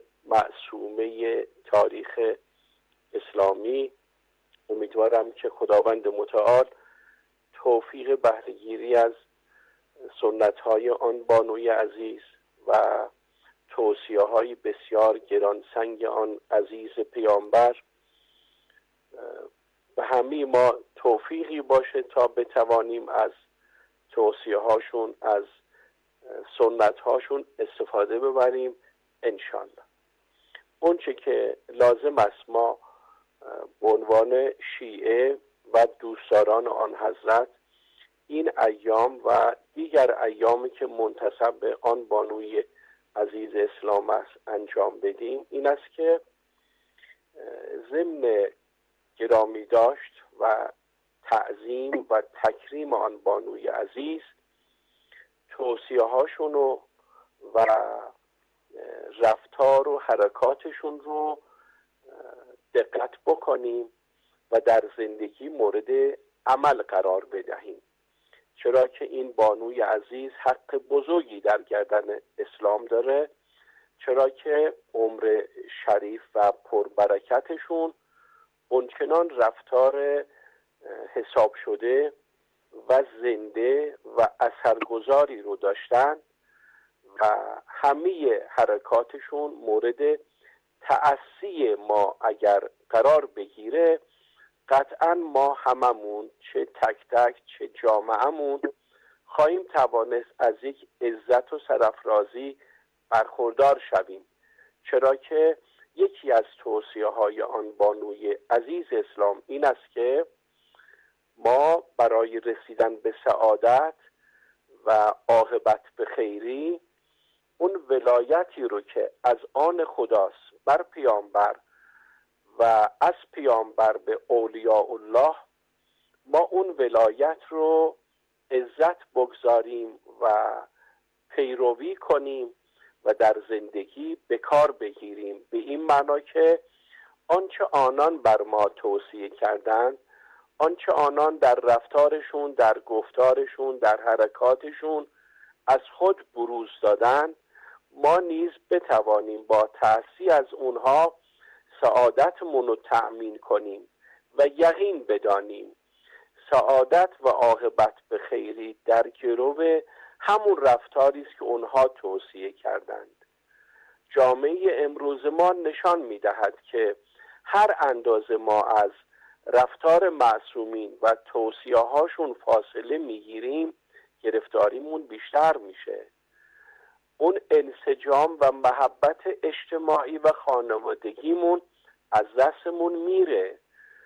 معصومه تاریخ اسلامی امیدوارم که خداوند متعال توفیق بهره‌گیری از سنت‌های آن بانوی عزیز و توصیه‌های بسیار گرانسنگ آن عزیز پیامبر و همه ما توفیقی باشه تا بتوانیم از توصیه‌هاشون، از سنت‌هاشون استفاده ببریم انشالله. اونچه که لازم است ما به عنوان شیعه و دوستداران آن حضرت این ایام و دیگر ایامی که منتسب به آن بانوی عزیز اسلام است انجام بدیم این است که ضمن گرامی داشت و تعظیم و تکریم آن بانوی عزیز توصیه هاشون و رفتار و حرکاتشون رو دقت بکنیم و در زندگی مورد عمل قرار بدهیم، چرا که این بانوی عزیز حق بزرگی در گردن اسلام داره، چرا که عمر شریف و پربرکتشون اونچنان رفتار حساب شده و زنده و اثرگذاری رو داشتن و همه حرکاتشون مورد تأسی ما اگر قرار بگیره، قطعا ما هممون چه تک تک چه جامعهمون خواهیم توانست از یک عزت و سرافرازی برخوردار شویم، چرا که یکی از توصیه های آن بانوی عزیز اسلام این است که ما برای رسیدن به سعادت و عاقبت به خیری اون ولایتی رو که از آن خداست بر پیامبر و از پیامبر به اولیاء الله، ما اون ولایت رو عزت بگذاریم و پیروی کنیم و در زندگی به کار بگیریم، به این معنا که آنچه آنان بر ما توصیه کردند، آنچه آنان در رفتارشون، در گفتارشون، در حرکاتشون از خود بروز دادن، ما نیز بتوانیم با تأسی از اونها سعادتمون رو تأمین کنیم و یقین بدانیم سعادت و عاقبت به خیری در گرو همون رفتاری است که اونها توصیه کردند. جامعه امروز ما نشان می‌دهد که هر اندازه ما از رفتار معصومین و توصیه هاشون فاصله میگیریم، گرفتاریمون بیشتر میشه. اون انسجام و محبت اجتماعی و خانوادگیمون از دستمون میره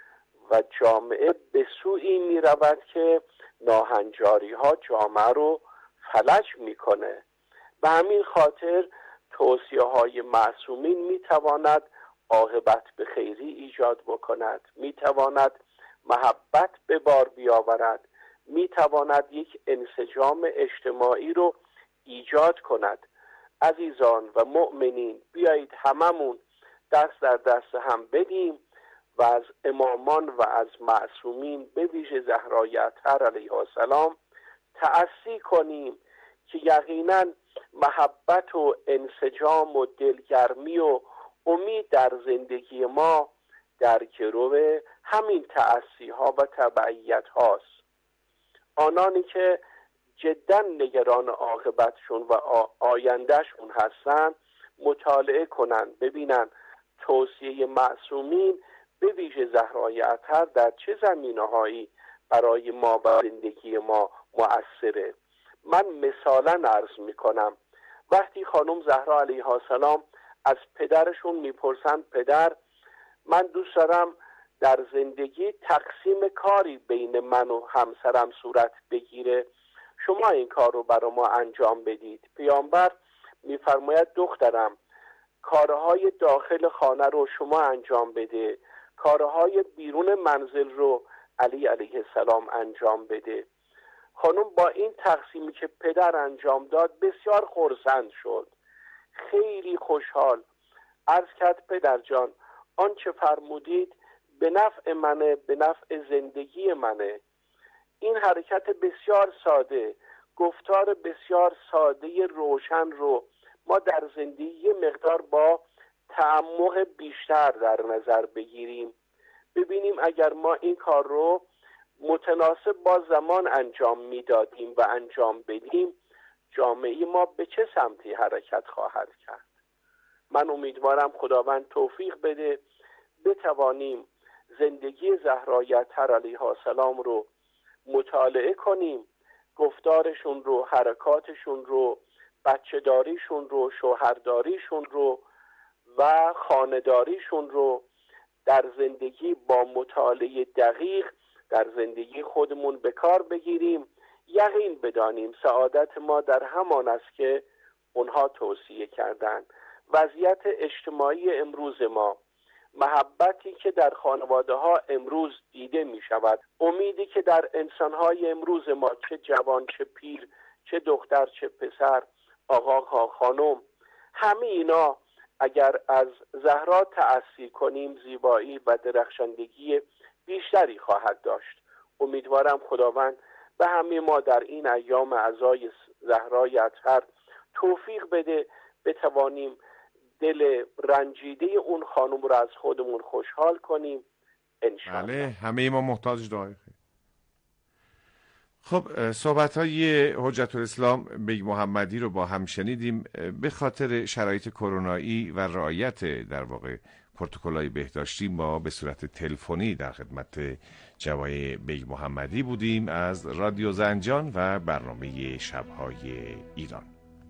و جامعه به سوی میرود که ناهنجاری ها جامعه رو فلج میکنه. به همین خاطر توصیه های معصومین میتواند عاقبت به خیری ایجاد بکند، میتواند محبت به بار بیاورد، میتواند یک انسجام اجتماعی رو ایجاد کند. عزیزان و مؤمنین، بیایید هممون دست در دست هم بدیم و از امامان و از معصومین به ویژه زهرای اطهر علیها السلام تأسی کنیم که یقینا محبت و انسجام و دلگرمی و امید در زندگی ما در گرو همین تأسی ها و تبعیت هاست. آنانی که جدا نگران عاقبتشون و آیندهشون هستن مطالعه کنن، ببینن توصیه معصومین به ویژه زهرای اطهر در چه زمینه‌هایی برای ما و زندگی ما مؤثره. من مثالا عرض میکنم، وقتی خانم زهرا علیها السلام از پدرشون میپرسن پدر من دوست دارم در زندگی تقسیم کاری بین من و همسرم صورت بگیره، شما این کار رو برای ما انجام بدید. پیامبر میفرماید دخترم کارهای داخل خانه رو شما انجام بده، کارهای بیرون منزل رو علی علیه السلام انجام بده. خانم با این تقسیمی که پدر انجام داد بسیار خرسند شد، خیلی خوشحال. عرض کرد پدر جان آنچه فرمودید به نفع منه، به نفع زندگی منه. این حرکت بسیار ساده، گفتار بسیار ساده روشن رو ما در زندگی یه مقدار با تعمق بیشتر در نظر بگیریم، ببینیم اگر ما این کار رو متناسب با زمان انجام میدادیم و انجام بدیم جامعه ما به چه سمتی حرکت خواهد کرد. من امیدوارم خداوند توفیق بده بتوانیم زندگی زهرای اطهر علیها السلام رو مطالعه کنیم، گفتارشون رو، حرکاتشون رو، بچه داریشون رو، شوهرداریشون رو و خانه‌داریشون رو در زندگی با مطالعه دقیق در زندگی خودمون به کار بگیریم. یقین بدانیم سعادت ما در همان است که اونها توصیه کردن. وضعیت اجتماعی امروز ما، محبتی که در خانواده ها امروز دیده می شود، امیدی که در انسان های امروز ما چه جوان چه پیر چه دختر چه پسر، آقا خانم، همه اینا اگر از زهرا تأسی کنیم زیبایی و درخشندگی بیشتری خواهد داشت. امیدوارم خداوند به همه ما در این ایام عزای زهرای اطهر توفیق بده بتوانیم دل رنجیده اون خانم رو از خودمون خوشحال کنیم انشاءالله. بله، همه ما محتاج دعای خیر. خب صحبت های حجت الاسلام بیگ محمدی رو با هم شنیدیم. به خاطر شرایط کرونایی و رعایت در واقع پروتکل‌های بهداشتی ما به صورت تلفنی در خدمت جوای بیگ محمدی بودیم از رادیو زنجان و برنامه شب‌های ایران.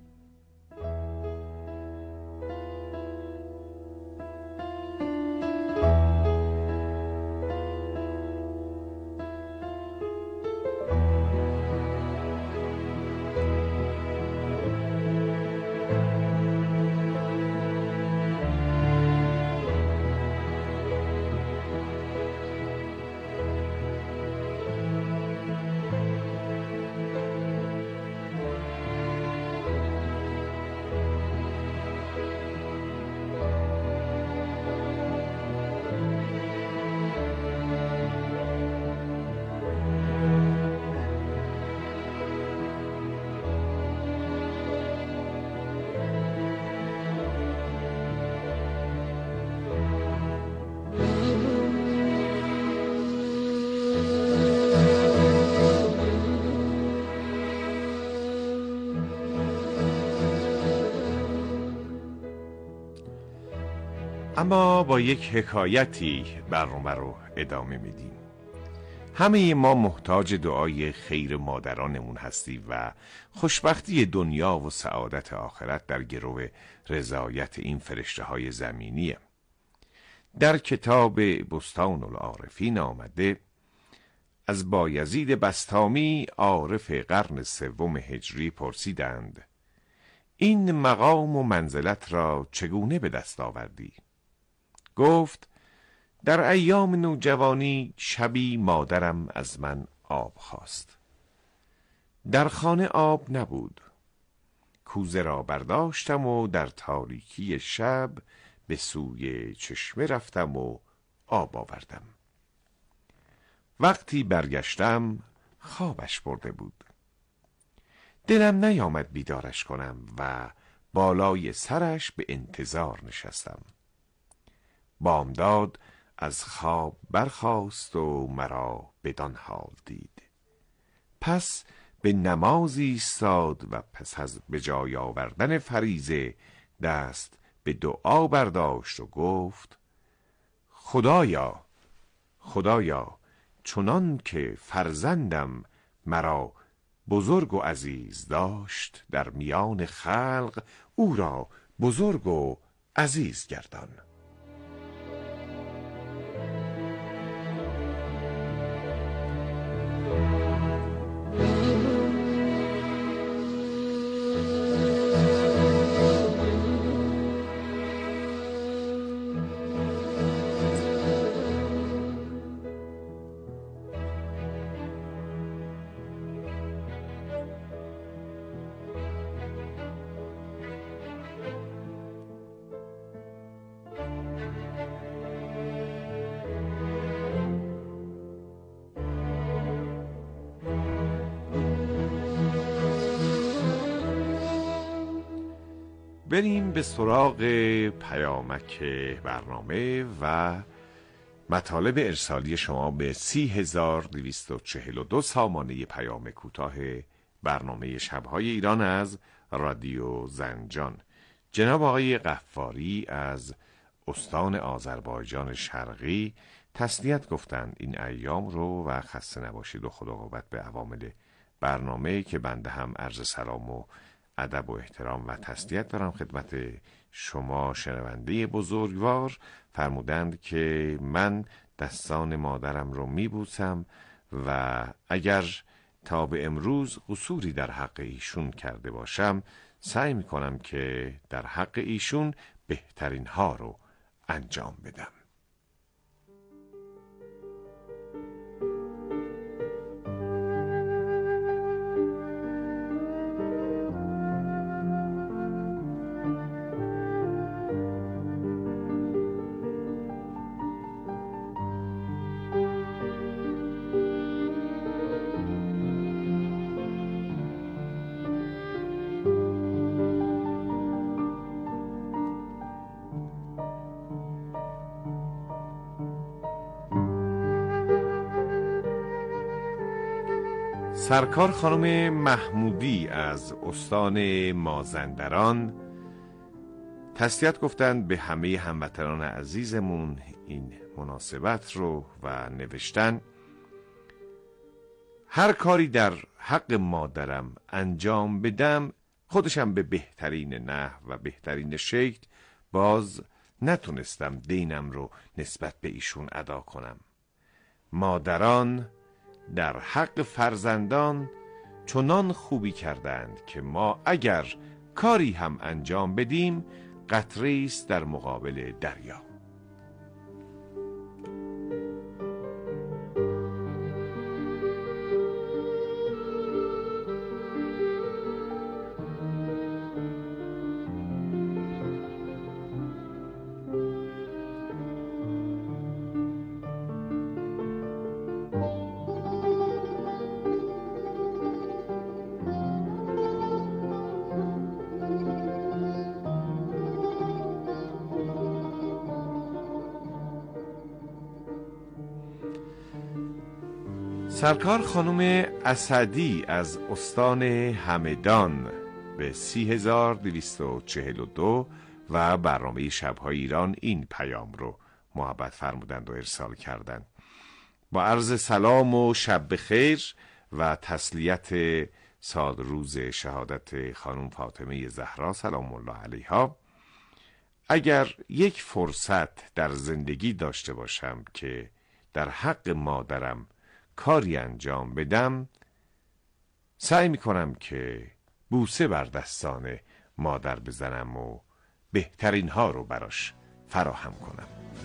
اما با یک حکایتی برنامه رو ادامه میدیم. همه ما محتاج دعای خیر مادرانمون هستیم و خوشبختی دنیا و سعادت آخرت در گرو رضایت این فرشته های زمینیه. در کتاب بستان العارفین آمده از بایزید بسطامی عارف قرن سوم هجری پرسیدند این مقام و منزلت را چگونه به دست آوردی؟ گفت در ایام نوجوانی شبی مادرم از من آب خواست. در خانه آب نبود. کوزه را برداشتم و در تاریکی شب به سوی چشمه رفتم و آب آوردم. وقتی برگشتم خوابش برده بود. دلم نیامد بیدارش کنم و بالای سرش به انتظار نشستم. بامداد از خواب برخاست و مرا بدان حال دید. پس به نماز ایستاد و پس از به جای آوردن فریضه دست به دعا برداشت و گفت خدایا خدایا چنان که فرزندم مرا بزرگ و عزیز داشت در میان خلق او را بزرگ و عزیز گردان. بریم به سراغ پیامک برنامه و مطالب ارسالی شما به سی هزار دویست و چهل و دو سامانه پیام کوتاه برنامه شب‌های ایران از رادیو زنجان. جناب آقای غفاری از استان آذربایجان شرقی تسلیت گفتند این ایام رو و خسته نباشید و خدا قوت به عوامل برنامه که بنده هم عرض سلام و ادب و احترام و تسلیت دارم خدمت شما شنونده بزرگوار. فرمودند که من دستان مادرم رو میبوسم و اگر تا به امروز قصوری در حق ایشون کرده باشم سعی میکنم که در حق ایشون بهترین ها رو انجام بدم. سرکار خانم محمودی از استان مازندران تسلیت گفتند به همه هموطنان عزیزمون این مناسبت رو و نوشتن هر کاری در حق مادرم انجام بدم خودشم به بهترین نحو و بهترین شکل باز نتونستم دینم رو نسبت به ایشون ادا کنم. مادران در حق فرزندان چنان خوبی کردند که ما اگر کاری هم انجام بدیم قطره است در مقابل دریا. سرکار خانم اسدی از استان همدان به سی هزار دویست و چهل و دو و برنامه شب‌های ایران این پیام رو محبت فرمودند و ارسال کردند. با عرض سلام و شب بخیر و تسلیت سال روز شهادت خانم فاطمه زهرا سلام الله علیها، اگر یک فرصت در زندگی داشته باشم که در حق مادرم کاری انجام بدم، سعی میکنم که بوسه بر دستان مادر بزنم و بهترین ها رو براش فراهم کنم.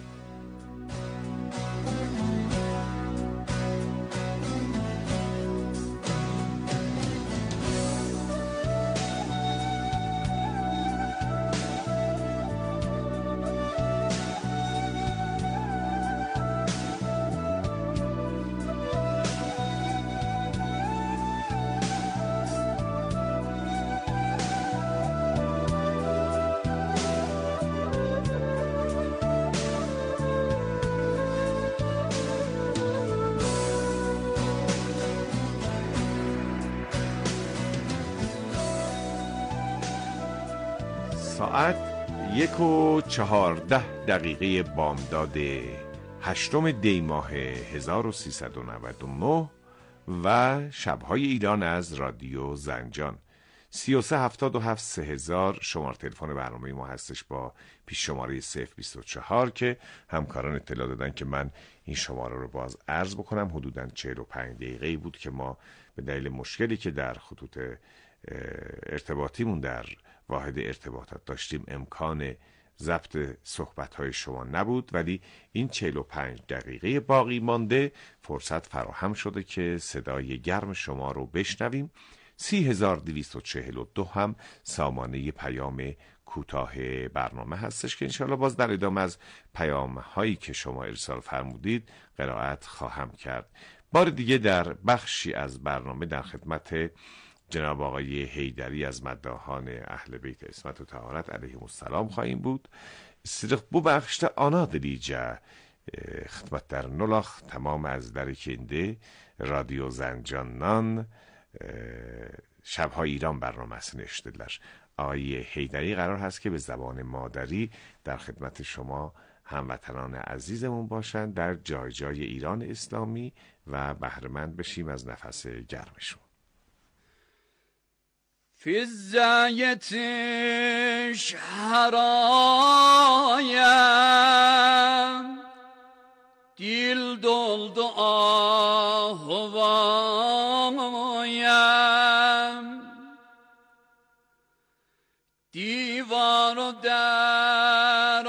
ساعت یک و چهارده دقیقه بامداد هشتم دی ماه هزار و سیصد و نود و نه و شب‌های ایران از رادیو زنجان. سی و سه هفتاد و هفت سه هزار شماره تلفن برنامه ما هستش با پیش شماره صفر بیست و چهار که همکاران اطلاع دادن که من این شماره رو باز عرض بکنم. حدوداً چهل و پنج دقیقه بود که ما به دلیل مشکلی که در خطوط ارتباطیمون در واحد ارتباطات داشتیم امکان ضبط صحبت‌های شما نبود، ولی این چهل و پنج دقیقه باقی مانده فرصت فراهم شده که صدای گرم شما رو بشنویم. سی هزار دویست و چهل و دو هم سامانه پیام کوتاه برنامه هستش که انشاءالله باز در ادامه از پیام هایی که شما ارسال فرمودید قرائت خواهم کرد. بار دیگه در بخشی از برنامه در خدمت جناب آقای حیدری از مداحان اهل بیت عصمت و طهارت علیهم السلام خواهیم بود. صدق بو بخشت آنا دلیجه خدمت در نلاخ تمام از در کنده رادیو زنجانان شب‌های ایران برنامه است نشتدلر. آقای حیدری قرار هست که به زبان مادری در خدمت شما هموطنان عزیزمون باشند در جای جای ایران اسلامی و بهره‌مند بشیم از نفس گرمشون. فی الزایتش هرایم دل دلد آهوایم دیوار و در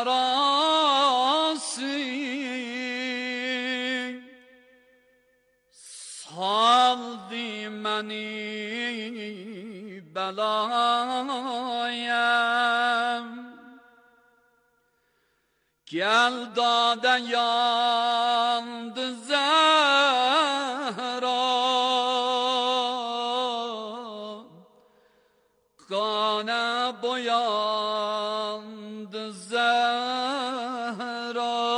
آراسی سالدی منی بلایم گل داده یاند زهرا گانه بویاند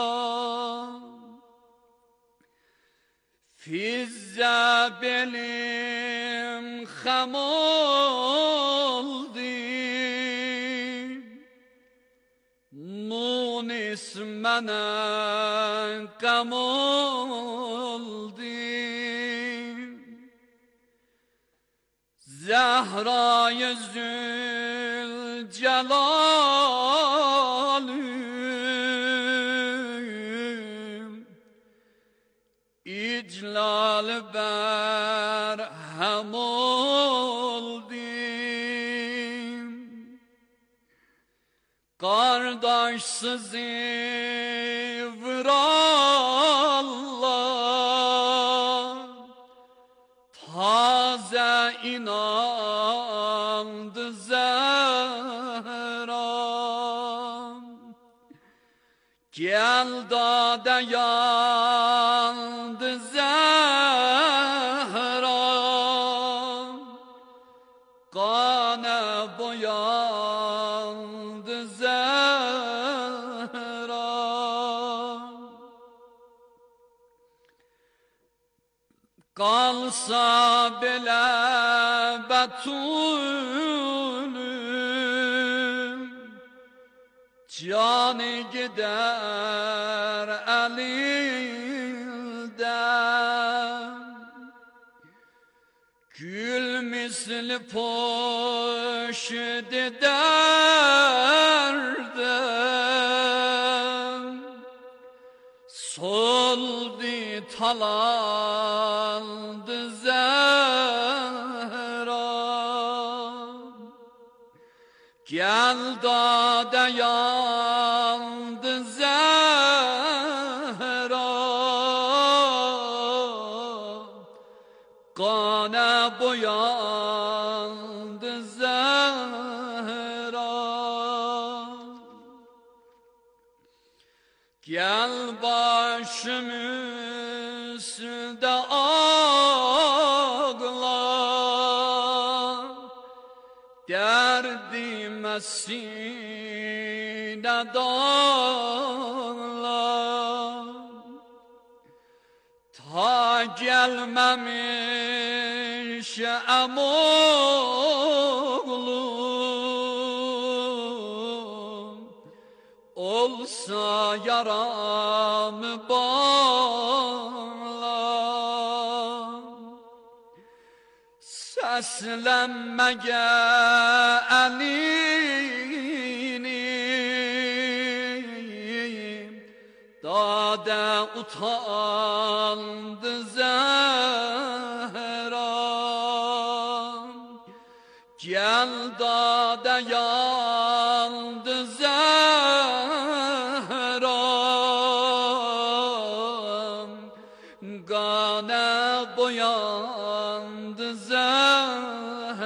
زهرا فی الزبلی خم oldum Munis mənə qəm oldum Zəhrayı Zülcelalüm İclal berhem oldum Kardeşsiz İvrallah Taze inandı Zehram Gel dade yandı Zehram Kana boyandı Zehram Kalsa bile betulüm Canı gider elinden Gül misli poşet derdem Soldu talandı Zehram Gel dade yandı Zehram Kana boyandı Zehram Gel başım üstünde ağla Derdime sine dağla Ta gelmemiş emoğlum Olsa yaramı bağla Seslenmeye elini Dade utandı Zehram Gel dade yandı